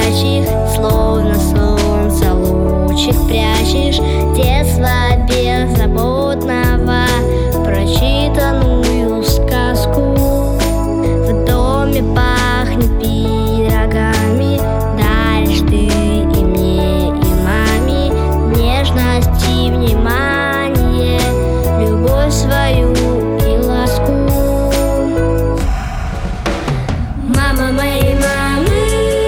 горячих, словно солнце лучик прячешь детства беззаботного, прочитанную сказку. В доме пахнет пирогами, даришь ты и мне, и маме нежность и внимание, любовь свою и ласку. Мама моей мамы,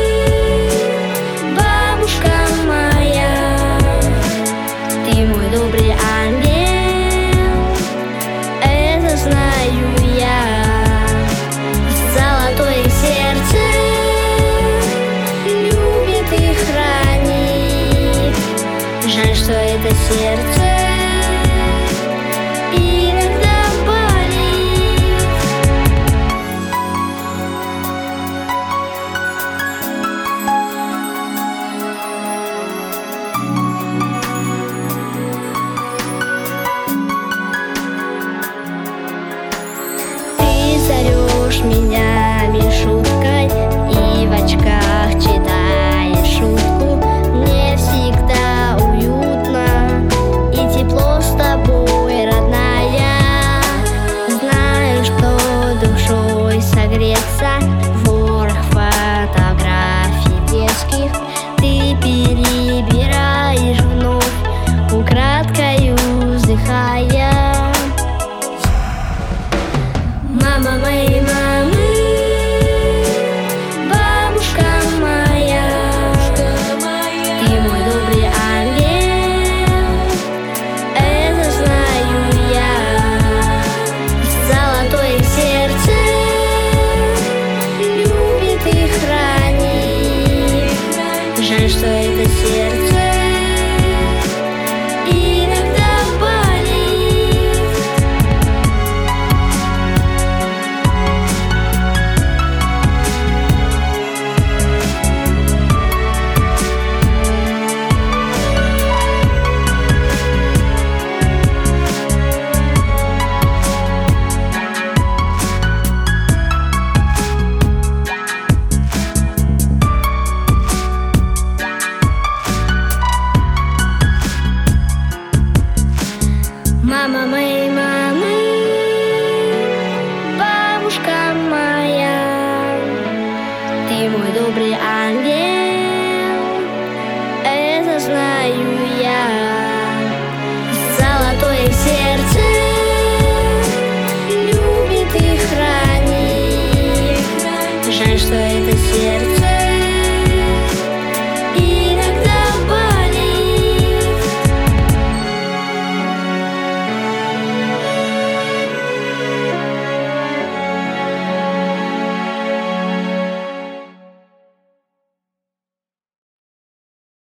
бабушка моя, ты мой добрый ангел, это знаю я. Золотое сердце любит и хранит. Жаль, что это сердце иногда болит. Ты зовешь меня шуткой и в очках читаешь шутку. Мне всегда уютно и тепло с тобой, родная. Знаю, что душой согреться, ворох фотографий детских ты перебираешь вновь, украдкою вздыхая. Мама моей мамы, бабушка моя, ты мой добрый ангел, это знаю я. Золотое сердце любит и хранит. Жаль, что это сердце иногда болит. Мама моей мамы, бабушка моя, ты мой добрый ангел, это знаю я. Золотое сердце любит и хранит. Жаль, что это сердце